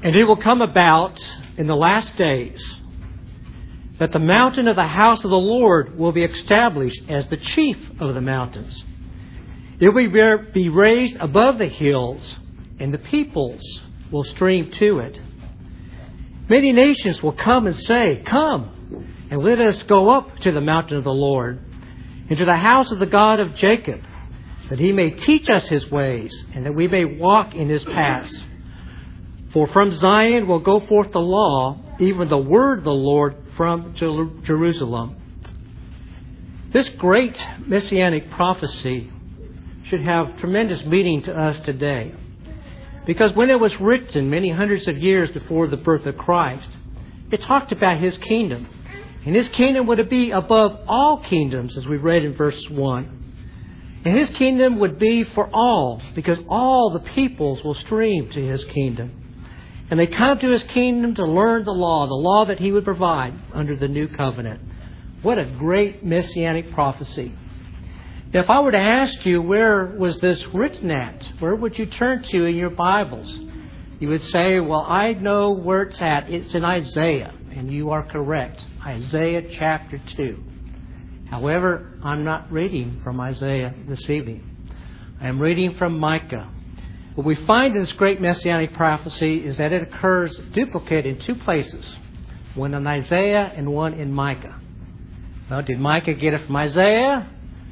And it will come about in the last days that the mountain of the house of the Lord will be established as the chief of the mountains. It will be raised above the hills, and the peoples will stream to it. Many nations will come and say, "Come, and let us go up to the mountain of the Lord, and to the house of the God of Jacob, that He may teach us His ways, and that we may walk in His paths. For from Zion will go forth the law, even the word of the Lord from Jerusalem." This great messianic prophecy should have tremendous meaning to us today. Because when it was written many hundreds of years before the birth of Christ, it talked about His kingdom. And His kingdom would be above all kingdoms, as we read in verse 1. And His kingdom would be for all, because all the peoples will stream to His kingdom. And they come to His kingdom to learn the law that He would provide under the new covenant. What a great messianic prophecy. Now, if I were to ask you, where was this written at? Where would you turn to in your Bibles? You would say, well, I know where it's at. It's in Isaiah. And you are correct. Isaiah chapter 2. However, I'm not reading from Isaiah this evening. I am reading from Micah. What we find in this great messianic prophecy is that it occurs duplicate in two places. One in Isaiah and one in Micah. Well, did Micah get it from Isaiah?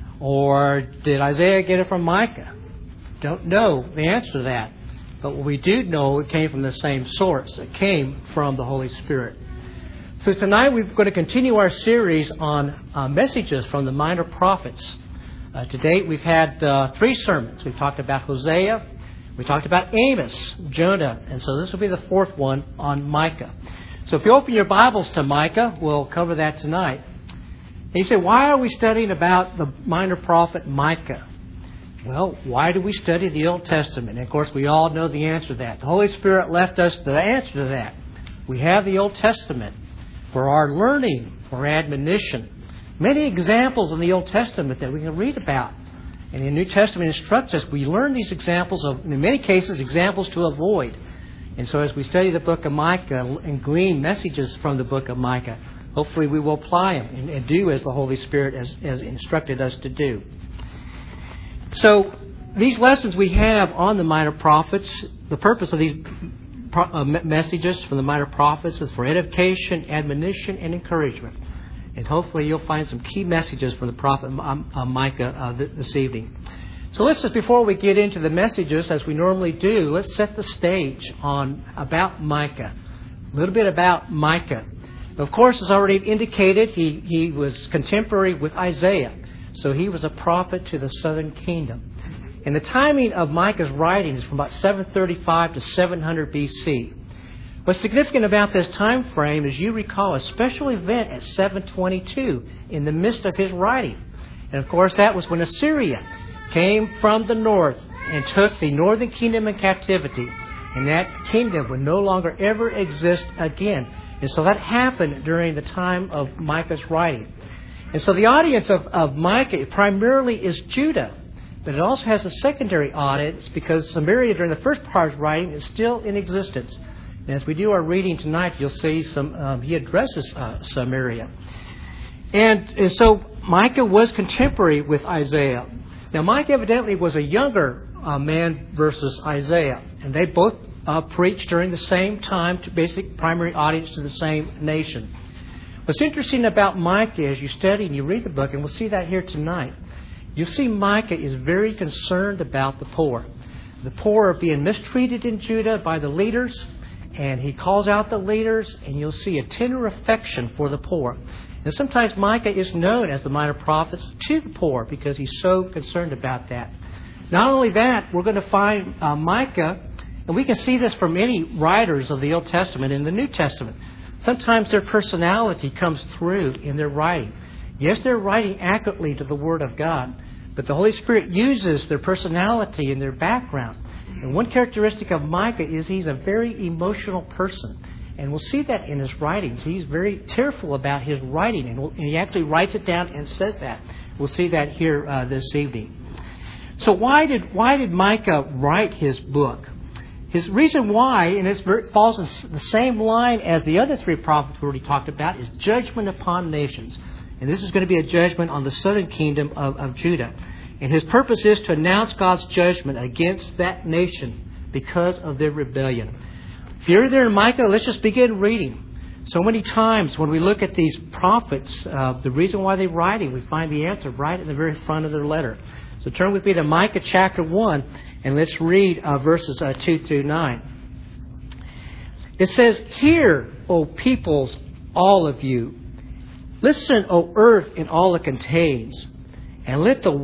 Or did Isaiah get it from Micah? Don't know the answer to that. But what we do know, it came from the same source. It came from the Holy Spirit. So tonight we're going to continue our series on messages from the minor prophets. To date we've had 3 sermons. We've talked about Hosea. We talked about Amos, Jonah, and so this will be the 4th one on Micah. So if you open your Bibles to Micah, we'll cover that tonight. And you say, why are we studying about the minor prophet Micah? Well, why do we study the Old Testament? And of course, we all know the answer to that. The Holy Spirit left us the answer to that. We have the Old Testament for our learning, for admonition. Many examples in the Old Testament that we can read about. And the New Testament instructs us, we learn these examples of, in many cases, examples to avoid. And so as we study the book of Micah and glean messages from the book of Micah, hopefully we will apply them and do as the Holy Spirit has instructed us to do. So these lessons we have on the minor prophets, the purpose of these messages from the minor prophets is for edification, admonition, and encouragement. And hopefully you'll find some key messages from the prophet Micah this evening. So let's just, before we get into the messages, as we normally do, let's set the stage about Micah. A little bit about Micah. Of course, as already indicated, he was contemporary with Isaiah. So he was a prophet to the southern kingdom. And the timing of Micah's writing is from about 735 to 700 BC. What's significant about this time frame is you recall a special event at 722 in the midst of his writing. And of course that was when Assyria came from the north and took the northern kingdom in captivity. And that kingdom would no longer ever exist again. And so that happened during the time of Micah's writing. And so the audience of Micah primarily is Judah. But it also has a secondary audience because Samaria during the first part of his writing is still in existence. And as we do our reading tonight, you'll see he addresses Samaria. And so Micah was contemporary with Isaiah. Now Micah evidently was a younger man versus Isaiah. And they both preached during the same time to basic primary audience to the same nation. What's interesting about Micah as you study and you read the book, and we'll see that here tonight, you'll see Micah is very concerned about the poor. The poor are being mistreated in Judah by the leaders, and he calls out the leaders, and you'll see a tender affection for the poor. And sometimes Micah is known as the minor prophet to the poor because he's so concerned about that. Not only that, we're going to find Micah, and we can see this from many writers of the Old Testament and the New Testament. Sometimes their personality comes through in their writing. Yes, they're writing accurately to the Word of God, but the Holy Spirit uses their personality and their background. And one characteristic of Micah is he's a very emotional person. And we'll see that in his writings. He's very tearful about his writing, and he actually writes it down and says that. We'll see that here this evening. So why did Micah write his book? His reason why, and it falls in the same line as the other three prophets we already talked about, is judgment upon nations. And this is going to be a judgment on the southern kingdom of Judah. And his purpose is to announce God's judgment against that nation because of their rebellion. If you're there in Micah, let's just begin reading. So many times when we look at these prophets, the reason why they're writing, we find the answer right in the very front of their letter. So turn with me to Micah chapter 1, and let's read verses 2 through 9. It says, "Hear, O peoples, all of you. Listen, O earth, and all it contains. And let the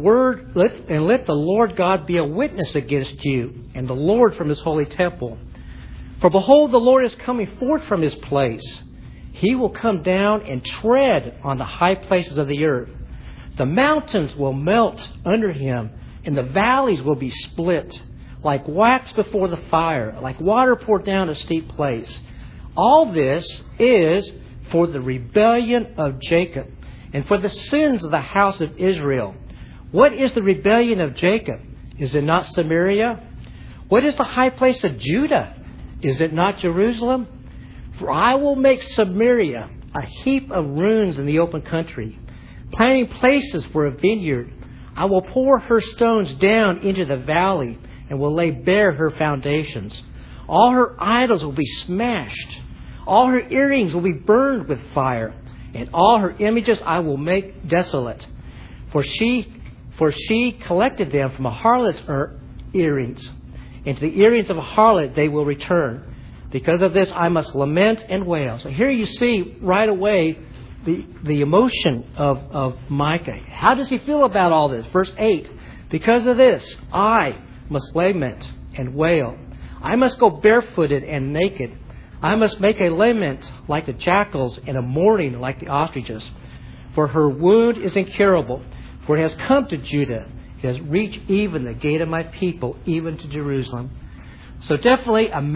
Lord God be a witness against you, and the Lord from His holy temple. For behold, the Lord is coming forth from His place. He will come down and tread on the high places of the earth. The mountains will melt under Him, and the valleys will be split, like wax before the fire, like water poured down a steep place. All this is for the rebellion of Jacob, and for the sins of the house of Israel. What is the rebellion of Jacob? Is it not Samaria? What is the high place of Judah? Is it not Jerusalem? For I will make Samaria a heap of ruins in the open country, planting places for a vineyard. I will pour her stones down into the valley and will lay bare her foundations. All her idols will be smashed. All her earrings will be burned with fire, and all her images I will make desolate. For she collected them from a harlot's earrings. And to the earrings of a harlot they will return. Because of this I must lament and wail." So here you see right away the emotion of Micah. How does he feel about all this? Verse 8, "Because of this I must lament and wail. I must go barefooted and naked. I must make a lament like the jackals and a mourning like the ostriches. For her wound is incurable, for it has come to Judah. It has reached even the gate of my people, even to Jerusalem." So definitely a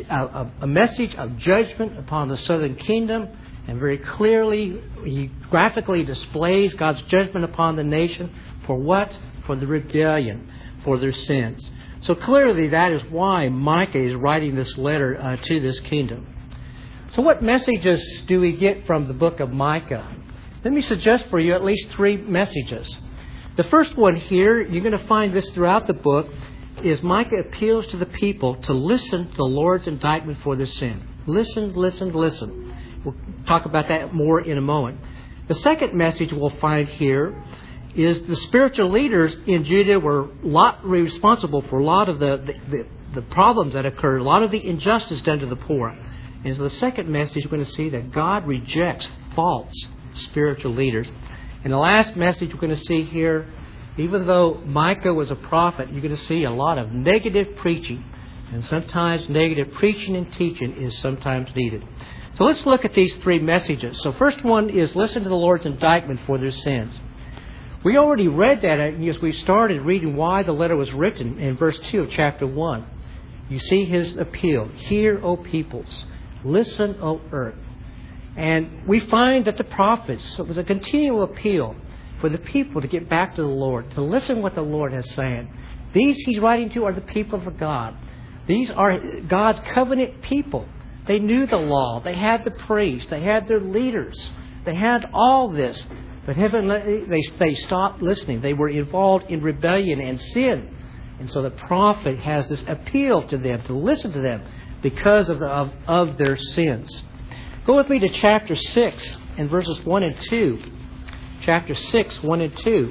message of judgment upon the southern kingdom. And very clearly, he graphically displays God's judgment upon the nation. For what? For the rebellion, for their sins. So clearly that is why Micah is writing this letter to this kingdom. So what messages do we get from the book of Micah? Let me suggest for you at least three messages. The first one here, you're going to find this throughout the book, is Micah appeals to the people to listen to the Lord's indictment for their sin. Listen, listen, listen. We'll talk about that more in a moment. The second message we'll find here is the spiritual leaders in Judah were responsible for a lot of the problems that occurred, a lot of the injustice done to the poor. And so the second message, we're going to see that God rejects false spiritual leaders. And the last message we're going to see here, even though Micah was a prophet, you're going to see a lot of negative preaching. And sometimes negative preaching and teaching is sometimes needed. So let's look at these three messages. So first one is listen to the Lord's indictment for their sins. We already read that as we started reading why the letter was written in verse 2 of chapter 1. You see his appeal. "Hear, O peoples. Listen, O earth." And we find that the prophets, it was a continual appeal for the people to get back to the Lord, to listen what the Lord has saying. These he's writing to are the people of God. These are God's covenant people. They knew the law. They had the priests. They had their leaders. They had all this. But they stopped listening. They were involved in rebellion and sin. And so the prophet has this appeal to them, to listen to them because of their sins. Go with me to chapter 6 and verses 1 and 2. Chapter 6, 1 and 2.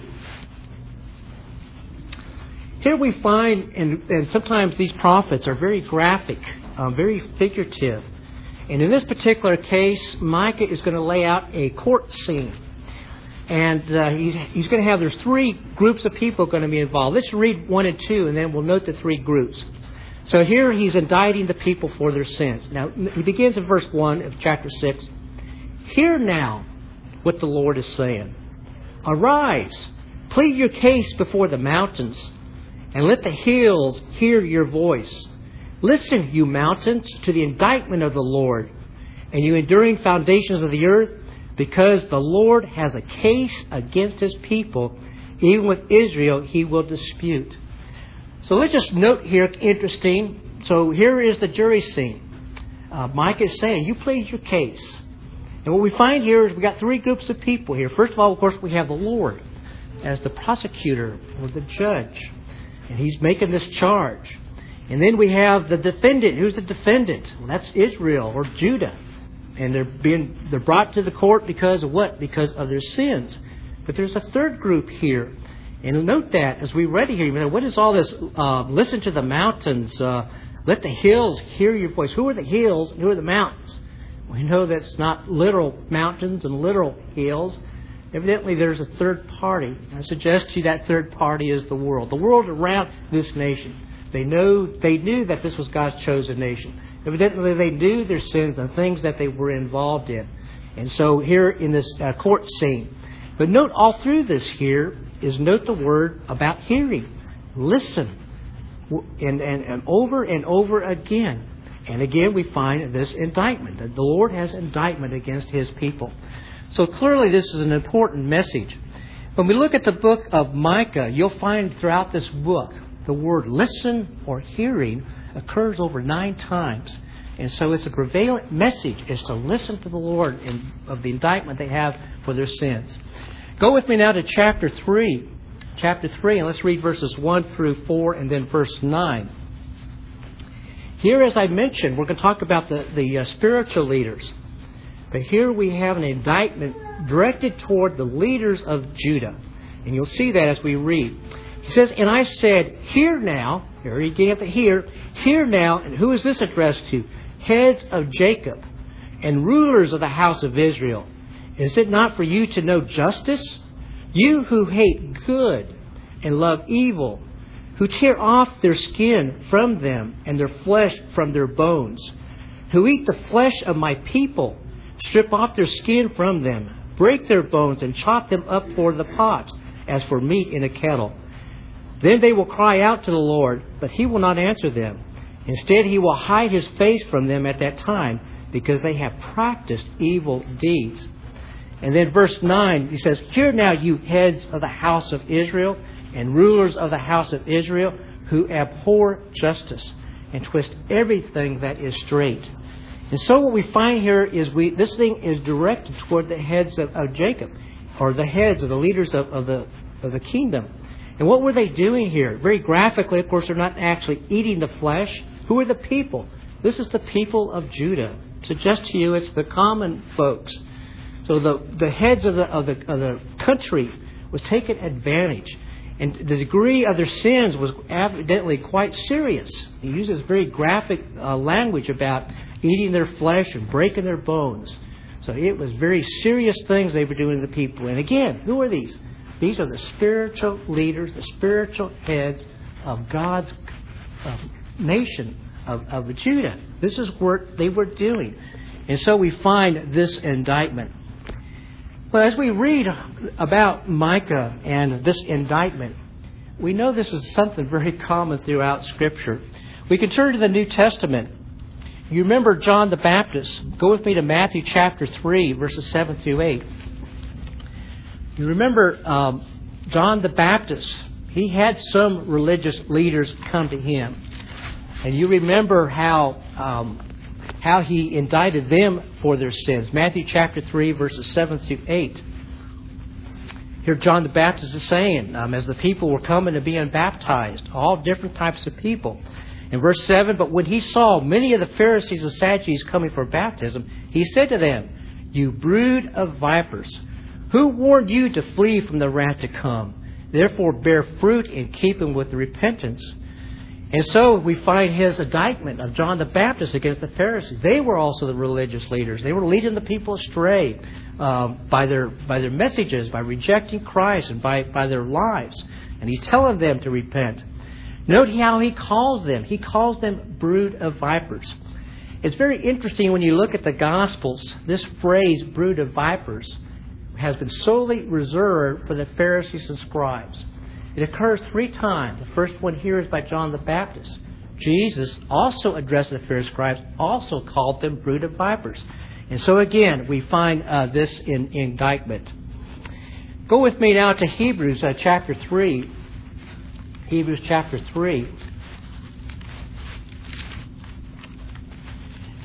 Here we find, and sometimes these prophets are very graphic, very figurative. And in this particular case, Micah is going to lay out a court scene. And he's going to have, there's three groups of people going to be involved. Let's read 1 and 2, and then we'll note the three groups. So here he's indicting the people for their sins. Now, he begins in verse 1 of chapter 6. "Hear now what the Lord is saying. Arise, plead your case before the mountains, and let the hills hear your voice. Listen, you mountains, to the indictment of the Lord, and you enduring foundations of the earth, because the Lord has a case against his people. Even with Israel he will dispute." So let's just note here, interesting, So here is the jury scene. Micah is saying, you plead your case. And what we find here is we got three groups of people here. First of all, of course, we have the Lord as the prosecutor or the judge. And He's making this charge. And then we have the defendant. Who's the defendant? Well, that's Israel or Judah. And they're brought to the court because of what? Because of their sins. But there's a third group here. And note that as we read it here, what is all this? Listen to the mountains. Let the hills hear your voice. Who are the hills and who are the mountains? We know that's not literal mountains and literal hills. Evidently, there's a third party. I suggest to you that third party is the world. The world around this nation. They knew that this was God's chosen nation. Evidently, they knew their sins and things that they were involved in. And so here in this court scene. But note all through this here is note the word about hearing. Listen. And over again. And again we find this indictment. That the Lord has indictment against His people. So clearly this is an important message. When we look at the book of Micah, you'll find throughout this book the word listen or hearing occurs over 9 times. And so it's a prevalent message is to listen to the Lord of the indictment they have for their sins. Go with me now to chapter 3. Chapter 3, and let's read verses 1 through 4 and then verse 9. Here, as I mentioned, we're going to talk about the spiritual leaders. But here we have an indictment directed toward the leaders of Judah. And you'll see that as we read. He says, and I said, hear now. Here you get the hear now. And who is this addressed to? Heads of Jacob and rulers of the house of Israel. Is it not for you to know justice? You who hate good and love evil, who tear off their skin from them and their flesh from their bones, who eat the flesh of my people, strip off their skin from them, break their bones and chop them up for the pot, as for meat in a kettle. Then they will cry out to the Lord, but He will not answer them. Instead, He will hide His face from them at that time, because they have practiced evil deeds. And then verse 9, he says, hear now, you heads of the house of Israel and rulers of the house of Israel, who abhor justice and twist everything that is straight. And so what we find here is this thing is directed toward the heads of Jacob, or the heads of the leaders of the kingdom. And what were they doing here? Very graphically, of course, they're not actually eating the flesh. Who are the people? This is the people of Judah. I suggest to you it's the common folks. So the heads of the country was taken advantage. And the degree of their sins was evidently quite serious. He uses very graphic language about eating their flesh and breaking their bones. So it was very serious things they were doing to the people. And again, who are these? These are the spiritual leaders, the spiritual heads of God's nation, of Judah. This is what they were doing. And so we find this indictment. Well, as we read about Micah and this indictment, we know this is something very common throughout Scripture. We can turn to the New Testament. You remember John the Baptist. Go with me to Matthew chapter 3, verses 7 through 8. You remember John the Baptist. He had some religious leaders come to him. And you remember how he indicted them for their sins. Matthew chapter 3, verses 7 through 8. Here John the Baptist is saying, as the people were coming to being baptized, all different types of people. In verse 7, but when he saw many of the Pharisees and Sadducees coming for baptism, he said to them, you brood of vipers, who warned you to flee from the wrath to come? Therefore bear fruit in keeping with the repentance. And so we find his indictment of John the Baptist against the Pharisees. They were also the religious leaders. They were leading the people astray by their messages, by rejecting Christ, and by their lives. And he's telling them to repent. Note how he calls them. He calls them brood of vipers. It's very interesting when you look at the Gospels. This phrase, brood of vipers, has been solely reserved for the Pharisees and scribes. It occurs 3 times. The first one here is by John the Baptist. Jesus also addressed the Pharisees and scribes, also called them brood of vipers. And so again, we find this in indictment. Go with me now to Hebrews chapter 3. Hebrews chapter 3.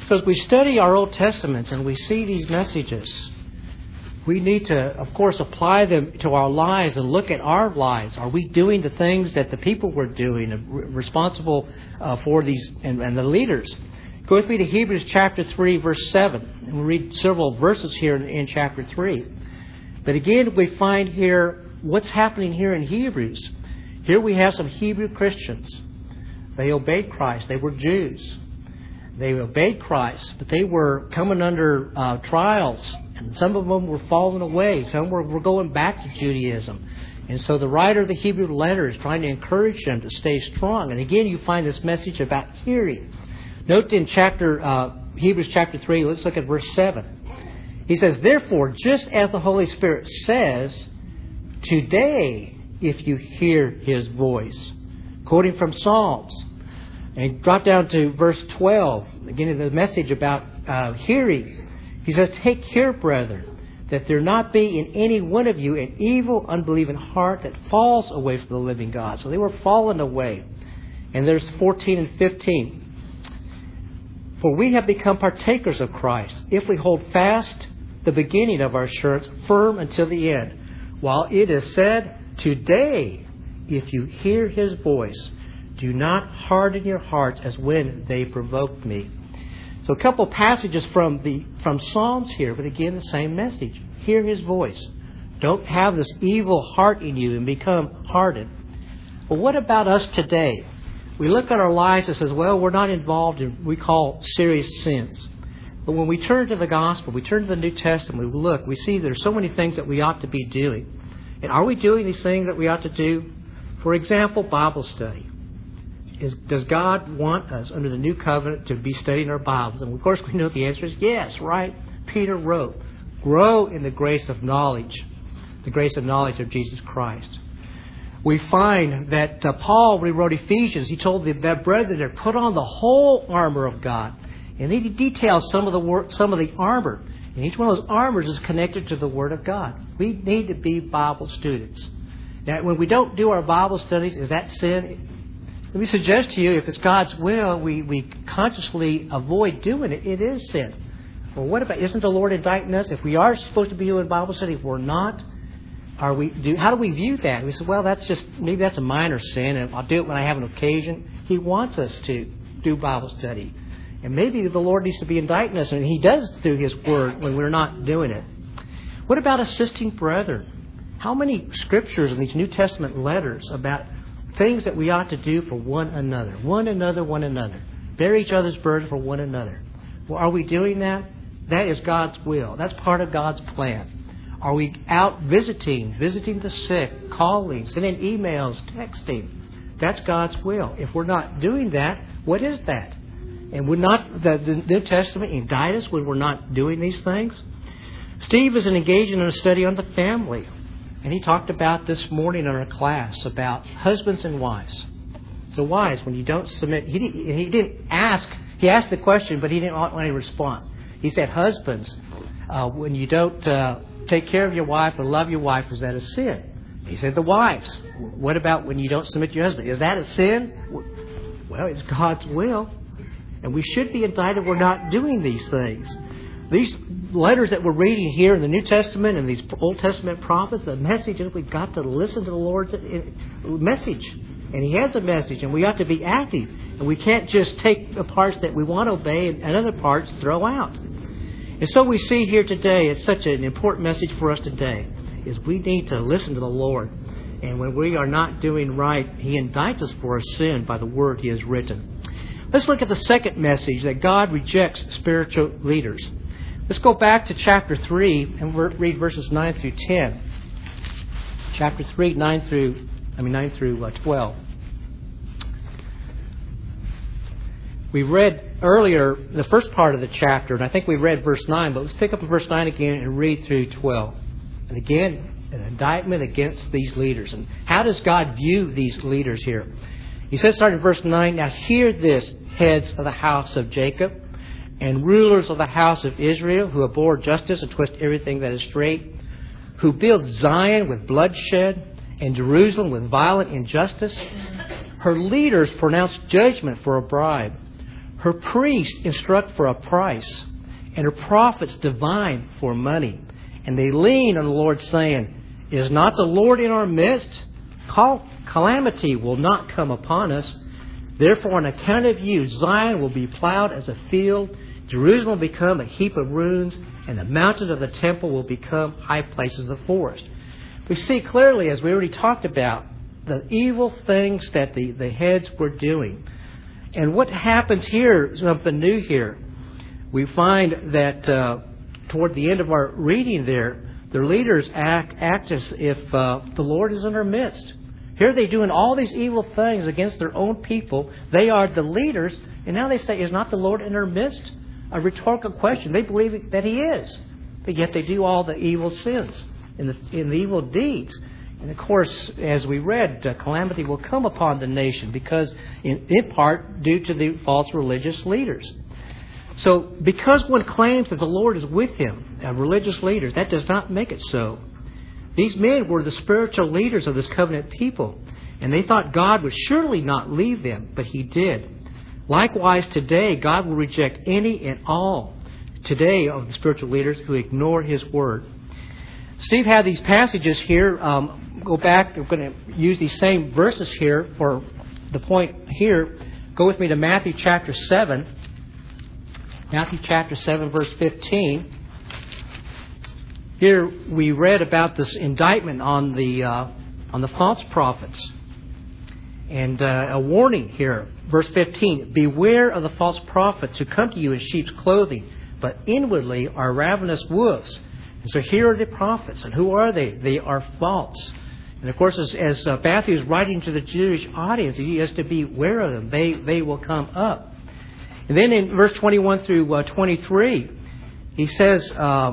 So as we study our Old Testaments and we see these messages, we need to, of course, apply them to our lives and look at our lives. Are we doing the things that the people were doing, responsible for these and the leaders? Go with me to Hebrews chapter 3, verse 7. And we'll read several verses here in chapter 3. But again, we find here what's happening here in Hebrews. Here we have some Hebrew Christians. They obeyed Christ. They were Jews. They obeyed Christ, but they were coming under trials. And some of them were falling away. Some were going back to Judaism. And so the writer of the Hebrew letter is trying to encourage them to stay strong. And again, you find this message about hearing. Note in Hebrews chapter 3, let's look at verse 7. He says, "Therefore, just as the Holy Spirit says, today, if you hear His voice." Quoting from Psalms. And drop down to verse 12. Again, the message about hearing. He says, "Take care, brethren, that there not be in any one of you an evil, unbelieving heart that falls away from the living God." So they were falling away. And there's 14 and 15. "For we have become partakers of Christ, if we hold fast the beginning of our assurance firm until the end. While it is said, today, if you hear His voice, do not harden your hearts as when they provoked me." So a couple passages from Psalms here, but again the same message. Hear His voice. Don't have this evil heart in you and become hardened. Well, what about us today? We look at our lives and says, well, we're not involved in what we call serious sins. But when we turn to the Gospel, we turn to the New Testament, we look, we see there's so many things that we ought to be doing. And are we doing these things that we ought to do? For example, Bible study. Does God want us under the new covenant to be studying our Bibles? And of course we know the answer is yes, right? Peter wrote, "Grow in the grace of knowledge of Jesus Christ." We find that Paul, when he wrote Ephesians, he told the brethren to put on the whole armor of God. And he details some of the armor. And each one of those armors is connected to the Word of God. We need to be Bible students. Now, when we don't do our Bible studies, is that sin? Let me suggest to you, if it's God's will, we consciously avoid doing it, it is sin. Well, what about, isn't the Lord indicting us? If we are supposed to be doing Bible study, if we're not, how do we view that? We say, well, maybe that's a minor sin, and I'll do it when I have an occasion. He wants us to do Bible study. And maybe the Lord needs to be indicting us, and He does through His Word when we're not doing it. What about assisting brethren? How many scriptures in these New Testament letters about things that we ought to do for one another? One another. Bear each other's burdens for one another. Well, are we doing that? That is God's will. That's part of God's plan. Are we out visiting the sick, calling, sending emails, texting? That's God's will. If we're not doing that, what is that? And would not the New Testament indict us when we're not doing these things? Steve is engaged in a study on the family. And he talked about this morning in our class about husbands and wives. So wives, when you don't submit, he didn't ask. He asked the question, but he didn't want any response. He said, husbands, when you don't take care of your wife or love your wife, is that a sin? He said, the wives. What about when you don't submit to your husband? Is that a sin? Well, it's God's will. And we should be indicted we're not doing these things. These letters that we're reading here in the New Testament and these Old Testament prophets, the message is we've got to listen to the Lord's message. And He has a message, and we ought to be active. And we can't just take the parts that we want to obey and other parts throw out. And so we see here today, it's such an important message for us today, is we need to listen to the Lord. And when we are not doing right, He indicts us for our sin by the word He has written. Let's look at the second message, that God rejects spiritual leaders. Let's go back to chapter 3 and read verses 9 through 10. Chapter 3, 9 through 12. We read earlier the first part of the chapter, and I think we read verse 9, but let's pick up in verse 9 again and read through 12. And again, an indictment against these leaders. And how does God view these leaders here? He says, starting in verse 9, "Now hear this, heads of the house of Jacob, and rulers of the house of Israel, who abhor justice and twist everything that is straight, who build Zion with bloodshed and Jerusalem with violent injustice. Her leaders pronounce judgment for a bribe. Her priests instruct for a price, and her prophets divine for money. And they lean on the Lord, saying, Is not the Lord in our midst? Calamity will not come upon us. Therefore, on account of you, Zion will be plowed as a field, Jerusalem will become a heap of ruins, and the mountains of the temple will become high places of the forest. We see clearly, as we already talked about, the evil things that the heads were doing. And what happens here, something new here. We find that toward the end of our reading there, their leaders act as if the Lord is in our midst. Here they're doing all these evil things against their own people. They are the leaders, and now they say, Is not the Lord in our midst? A rhetorical question. They believe that He is, but yet they do all the evil sins and the evil deeds. And of course, as we read, calamity will come upon the nation because, in part, due to the false religious leaders. So, because one claims that the Lord is with him, religious leaders, that does not make it so. These men were the spiritual leaders of this covenant people, and they thought God would surely not leave them, but He did. Likewise, today, God will reject any and all today of the spiritual leaders who ignore His Word. Steve had these passages here. Go back. I'm going to use these same verses here for the point here. Go with me to Matthew chapter 7. Matthew chapter 7, verse 15. Here we read about this indictment on the false prophets. And a warning here. Verse 15. Beware of the false prophets who come to you in sheep's clothing, but inwardly are ravenous wolves. And so here are the prophets. And who are they? They are false. And of course, as Matthew is writing to the Jewish audience, he has to be aware of them. They will come up. And then in verse 21 through 23, he says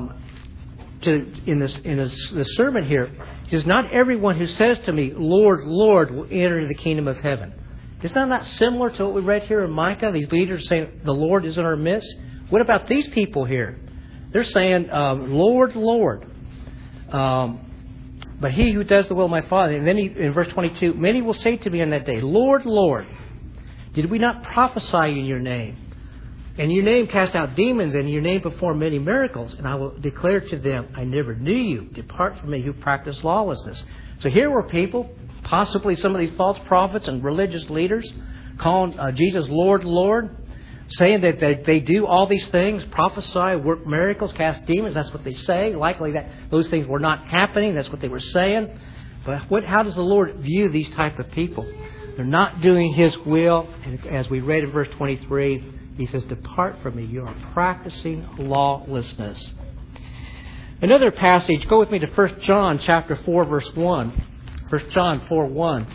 in this sermon here, he says, Not everyone who says to me, Lord, Lord, will enter the kingdom of heaven. Isn't that not similar to what we read here in Micah? These leaders saying, the Lord is in our midst. What about these people here? They're saying, Lord, Lord. But he who does the will of my Father. And then in verse 22, many will say to me on that day, Lord, Lord, did we not prophesy in your name? And in your name cast out demons, and in your name perform many miracles. And I will declare to them, I never knew you. Depart from me who practice lawlessness. So here were people, possibly some of these false prophets and religious leaders, calling Jesus Lord, Lord, saying that they do all these things, prophesy, work miracles, cast demons. That's what they say. Likely that those things were not happening. That's what they were saying. But how does the Lord view these type of people? They're not doing His will. And as we read in verse 23, He says, Depart from me. You are practicing lawlessness. Another passage, go with me to 1 John chapter 4, verse 1. 1 John 4, 1.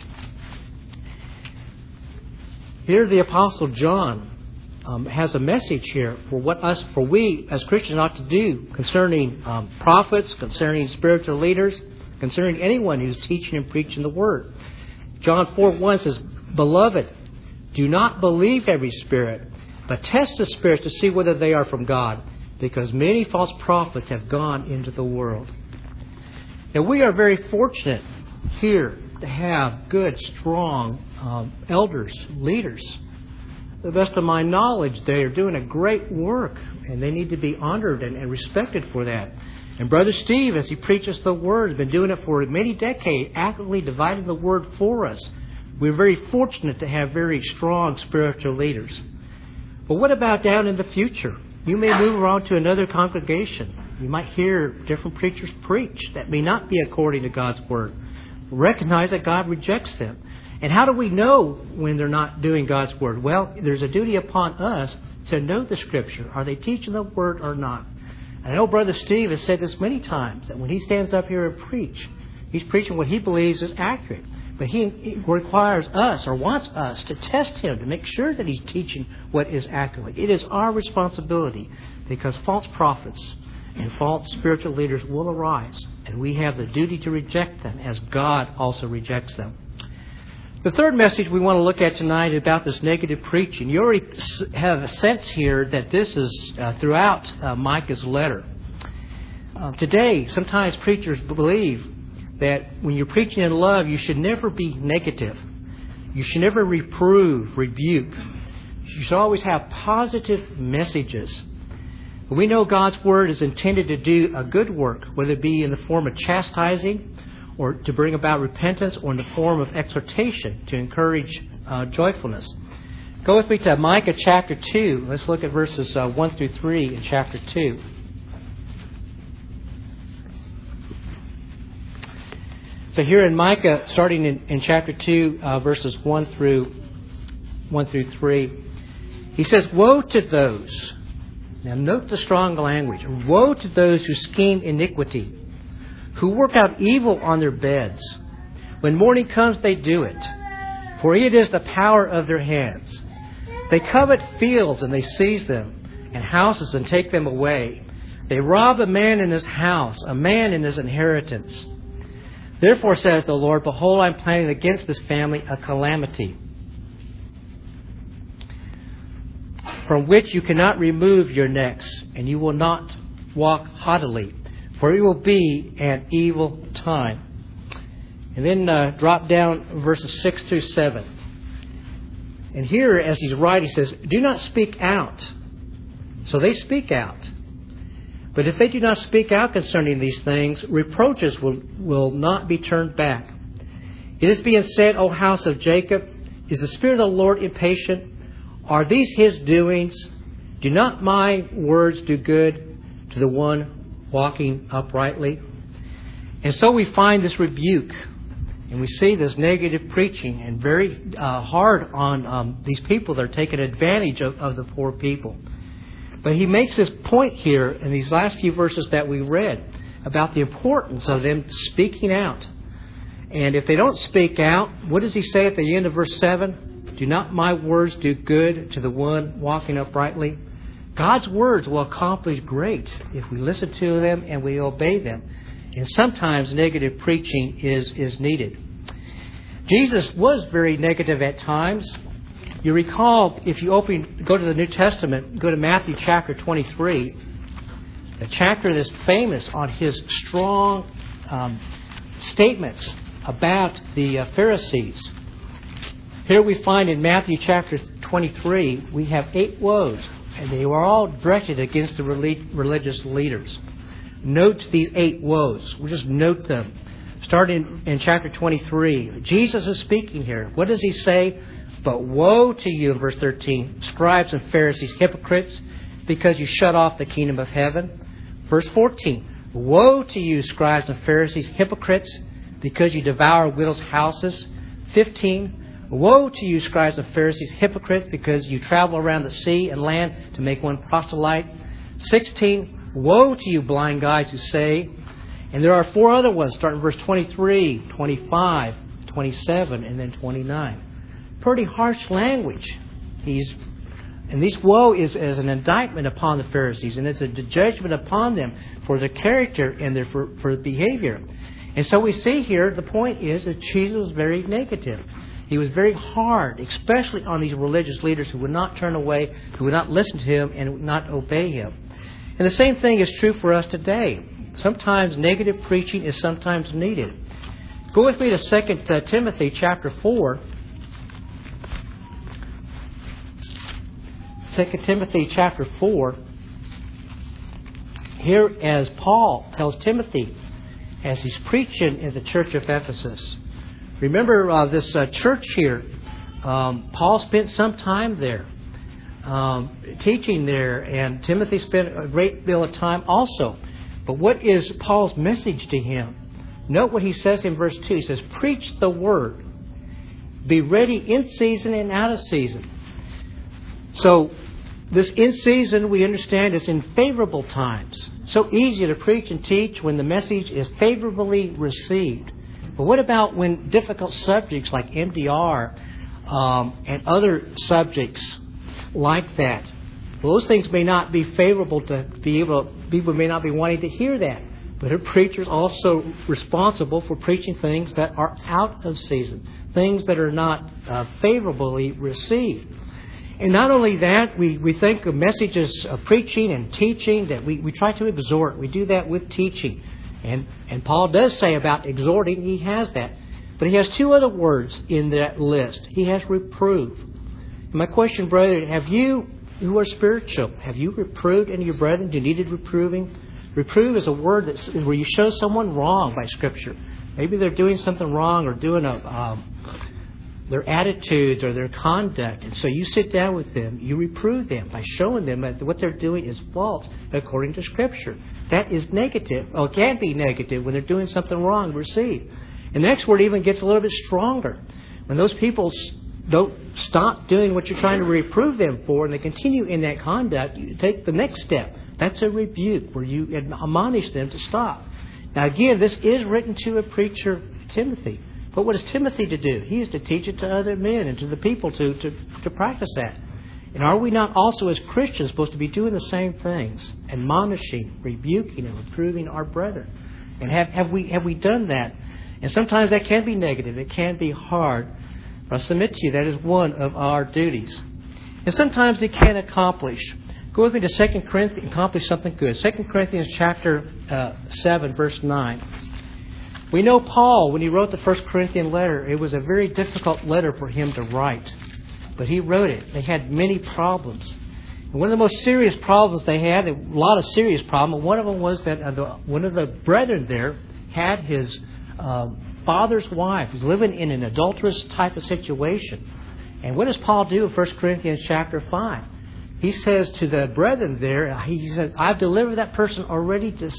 Here the Apostle John has a message here for we as Christians ought to do concerning prophets, concerning spiritual leaders, concerning anyone who's teaching and preaching the Word. John 4:1 says, Beloved, do not believe every spirit, but test the spirits to see whether they are from God, because many false prophets have gone into the world. Now we are very fortunate here to have good, strong elders, leaders. To the best of my knowledge, they are doing a great work, and they need to be honored and respected for that. And Brother Steve, as he preaches the Word, has been doing it for many decades, actively dividing the Word for us. We're very fortunate to have very strong spiritual leaders. But what about down in the future? You may move around to another congregation. You might hear different preachers preach that may not be according to God's Word. Recognize that God rejects them. And how do we know when they're not doing God's Word? Well, there's a duty upon us to know the Scripture. Are they teaching the Word or not? And I know Brother Steve has said this many times, that when he stands up here and preach, he's preaching what he believes is accurate. But he requires us, or wants us, to test him to make sure that he's teaching what is accurate. It is our responsibility, because false prophets and false spiritual leaders will arise, and we have the duty to reject them as God also rejects them. The third message we want to look at tonight is about this negative preaching. You already have a sense here that this is throughout Micah's letter. Today, sometimes preachers believe that when you're preaching in love, you should never be negative. You should never reprove, rebuke. You should always have positive messages. We know God's Word is intended to do a good work, whether it be in the form of chastising or to bring about repentance, or in the form of exhortation to encourage joyfulness. Go with me to Micah chapter 2. Let's look at verses 1 through 3 in chapter 2. So here in Micah, starting in chapter 2, verses 1 through 3, he says, "Woe to those," now note the strong language, "woe to those who scheme iniquity, who work out evil on their beds. When morning comes, they do it, for it is the power of their hands. They covet fields and they seize them, and houses and take them away. They rob a man in his house, a man in his inheritance. Therefore, says the Lord, behold, I am planning against this family a calamity, from which you cannot remove your necks, and you will not walk haughtily, for it will be an evil time." And then drop down verses 6 through 7. And here, as he's writing, he says, "Do not speak out." So they speak out. "But if they do not speak out concerning these things, reproaches will not be turned back. It is being said, O house of Jacob, is the Spirit of the Lord impatient? Are these His doings? Do not my words do good to the one walking uprightly?" And so we find this rebuke, and we see this negative preaching, and very hard on these people that are taking advantage of the poor people. But he makes this point here in these last few verses that we read about the importance of them speaking out. And if they don't speak out, what does he say at the end of verse 7? "Do not my words do good to the one walking uprightly?" God's words will accomplish great if we listen to them and we obey them. And sometimes negative preaching is needed. Jesus was very negative at times. You recall, if you go to the New Testament, go to Matthew chapter 23, a chapter that's famous on his strong statements about the Pharisees. Here we find in Matthew chapter 23, we have 8 woes, and they were all directed against the religious leaders. Note these 8 woes. We'll just note them. Starting in chapter 23, Jesus is speaking here. What does He say? "But woe to you," in verse 13, "scribes and Pharisees, hypocrites, because you shut off the kingdom of heaven." Verse 14, "Woe to you, scribes and Pharisees, hypocrites, because you devour widows' houses." 15, "Woe to you, scribes and Pharisees, hypocrites, because you travel around the sea and land to make one proselyte." 16, "Woe to you, blind guides who say," and there are 4 other ones, starting in verse 23, 25, 27, and then 29. Pretty harsh language. And this woe is as an indictment upon the Pharisees, and it's a judgment upon them for their character and for their behavior. And so we see here, the point is that Jesus was very negative. He was very hard, especially on these religious leaders who would not turn away, who would not listen to Him, and would not obey Him. And the same thing is true for us today. Sometimes negative preaching is sometimes needed. Go with me to 2 Timothy chapter 4. 2 Timothy chapter 4. Here, as Paul tells Timothy, as he's preaching in the church of Ephesus. Remember this church here. Paul spent some time there, teaching there, and Timothy spent a great deal of time also. But what is Paul's message to him? Note what he says in verse 2. He says, "Preach the word. Be ready in season and out of season." So, this in season, we understand, is in favorable times. So easy to preach and teach when the message is favorably received. But what about when difficult subjects like MDR and other subjects like that? Well, those things may not be favorable to people may not be wanting to hear that. But a preacher is also responsible for preaching things that are out of season, things that are not favorably received. And not only that, we think of messages of preaching and teaching that we try to exhort. We do that with teaching. And Paul does say about exhorting, he has that. But he has 2 other words in that list. He has reprove. My question, brother, have you, who are spiritual, have you reproved any of your brethren who needed reproving? Reprove is a word that's where you show someone wrong by Scripture. Maybe they're doing something wrong or doing their attitudes or their conduct. And so you sit down with them, you reprove them by showing them that what they're doing is false according to Scripture. That is negative, or can be negative when they're doing something wrong received. And the next word even gets a little bit stronger. When those people don't stop doing what you're trying to reprove them for and they continue in that conduct, you take the next step. That's a rebuke where you admonish them to stop. Now again, this is written to a preacher, Timothy. But what is Timothy to do? He is to teach it to other men and to the people to practice that. And are we not also as Christians supposed to be doing the same things? Admonishing, rebuking, and reproving our brethren. And have we done that? And sometimes that can be negative. It can be hard. But I submit to you that is one of our duties. And sometimes it can accomplish. Go with me to 2 Corinthians, accomplish something good. 2 Corinthians chapter 7, verse 9. We know Paul, when he wrote the 1 Corinthian letter, it was a very difficult letter for him to write. But he wrote it. They had many problems. And one of the most serious problems they had, a lot of serious problems, one of them was that one of the brethren there had his father's wife, who's living in an adulterous type of situation. And what does Paul do in 1 Corinthians chapter 5? He says to the brethren there, he says, I've delivered that person already to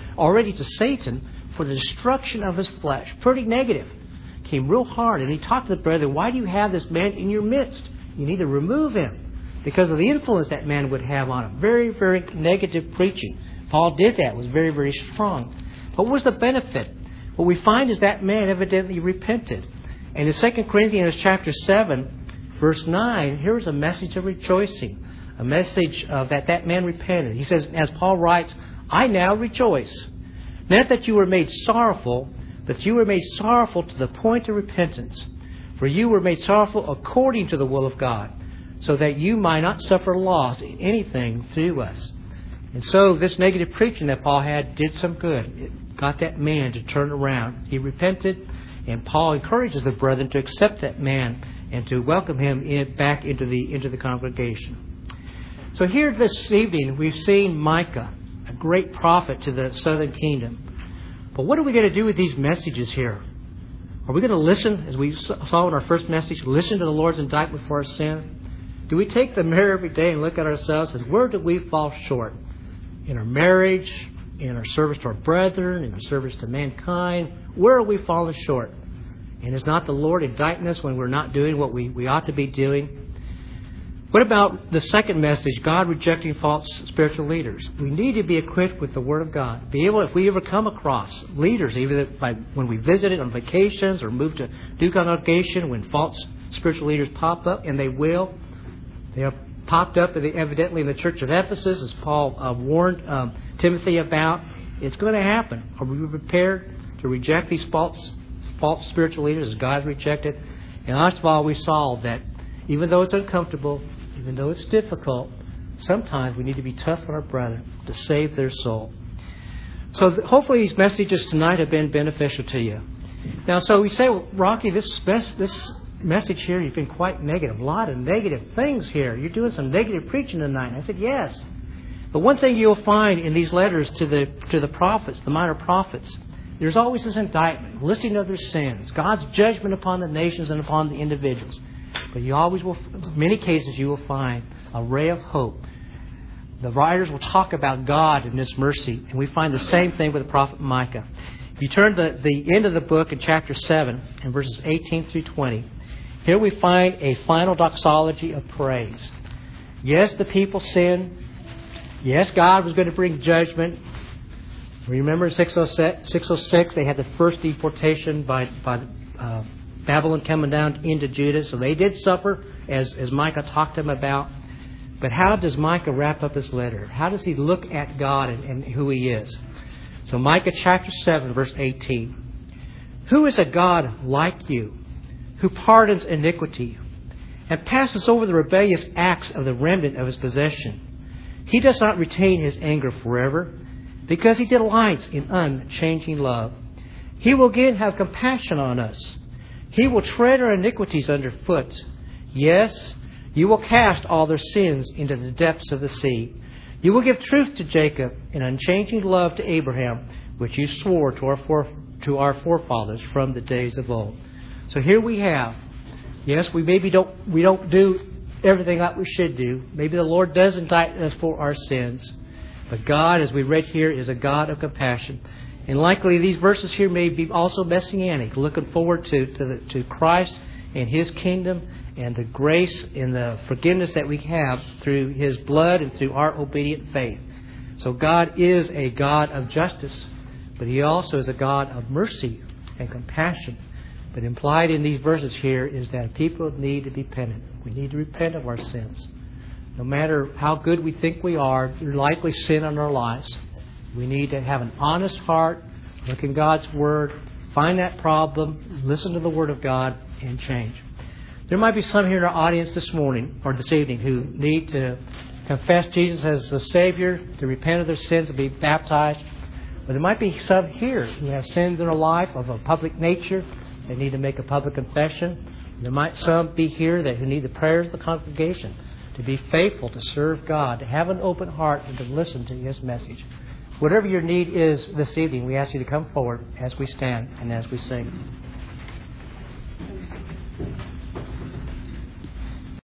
Satan for the destruction of his flesh. Pretty negative. Came real hard. And he talked to the brethren, why do you have this man in your midst? You need to remove him because of the influence that man would have on him. Very, very negative preaching. Paul did that. It was very, very strong. But what was the benefit? What we find is that man evidently repented. And in 2 Corinthians chapter 7, verse 9, here's a message of rejoicing. A message that man repented. He says, as Paul writes, I now rejoice. Not that you were made sorrowful, but you were made sorrowful to the point of repentance. For you were made sorrowful according to the will of God, so that you might not suffer loss in anything through us. And so this negative preaching that Paul had did some good. It got that man to turn around. He repented, and Paul encourages the brethren to accept that man and to welcome him back into the congregation. So here this evening we've seen Micah, a great prophet to the southern kingdom. But what are we going to do with these messages here? Are we going to listen, as we saw in our first message, listen to the Lord's indictment for our sin? Do we take the mirror every day and look at ourselves and where do we fall short? In our marriage, in our service to our brethren, in our service to mankind, where are we falling short? And is not the Lord indicting us when we're not doing what we ought to be doing? What about the second message, God rejecting false spiritual leaders? We need to be equipped with the Word of God. Be able, if we ever come across leaders, either when we visited on vacations or move to new congregation, when false spiritual leaders pop up, and they will. They have popped up evidently in the church of Ephesus, as Paul warned Timothy about. It's going to happen. Are we prepared to reject these false spiritual leaders as God's rejected? And last of all, we saw that even though it's uncomfortable, even though it's difficult, sometimes we need to be tough on our brother to save their soul. So hopefully these messages tonight have been beneficial to you. Now, so we say, well, Rocky, this message here, you've been quite negative. A lot of negative things here. You're doing some negative preaching tonight. And I said, yes. But one thing you'll find in these letters to the prophets, the minor prophets, there's always this indictment, listing of their sins, God's judgment upon the nations and upon the individuals. But you always will, in many cases, you will find a ray of hope. The writers will talk about God and His mercy, and we find the same thing with the prophet Micah. If you turn to the end of the book in chapter 7, and verses 18 through 20, here we find a final doxology of praise. Yes, the people sinned. Yes, God was going to bring judgment. Remember in 606, they had the first deportation by Babylon coming down into Judah. So they did suffer, as Micah talked to them about. But how does Micah wrap up his letter? How does he look at God and who He is? So Micah chapter 7, verse 18. Who is a God like you, who pardons iniquity and passes over the rebellious acts of the remnant of His possession? He does not retain His anger forever, because He delights in unchanging love. He will again have compassion on us. He will tread our iniquities underfoot. Yes, You will cast all their sins into the depths of the sea. You will give truth to Jacob and unchanging love to Abraham, which you swore to our forefathers from the days of old. So here we have, yes, we don't do everything that we should do. Maybe the Lord does indict us for our sins. But God, as we read here, is a God of compassion. And likely these verses here may be also messianic, looking forward to Christ and His kingdom and the grace and the forgiveness that we have through His blood and through our obedient faith. So God is a God of justice, but He also is a God of mercy and compassion. But implied in these verses here is that people need to be penitent. We need to repent of our sins. No matter how good we think we are, there's likely sin in our lives. We need to have an honest heart, look in God's Word, find that problem, listen to the Word of God, and change. There might be some here in our audience this morning or this evening who need to confess Jesus as the Savior, to repent of their sins and be baptized. But there might be some here who have sins in their life of a public nature. They need to make a public confession. There might some be here who need the prayers of the congregation to be faithful, to serve God, to have an open heart, and to listen to His message. Whatever your need is this evening, we ask you to come forward as we stand and as we sing.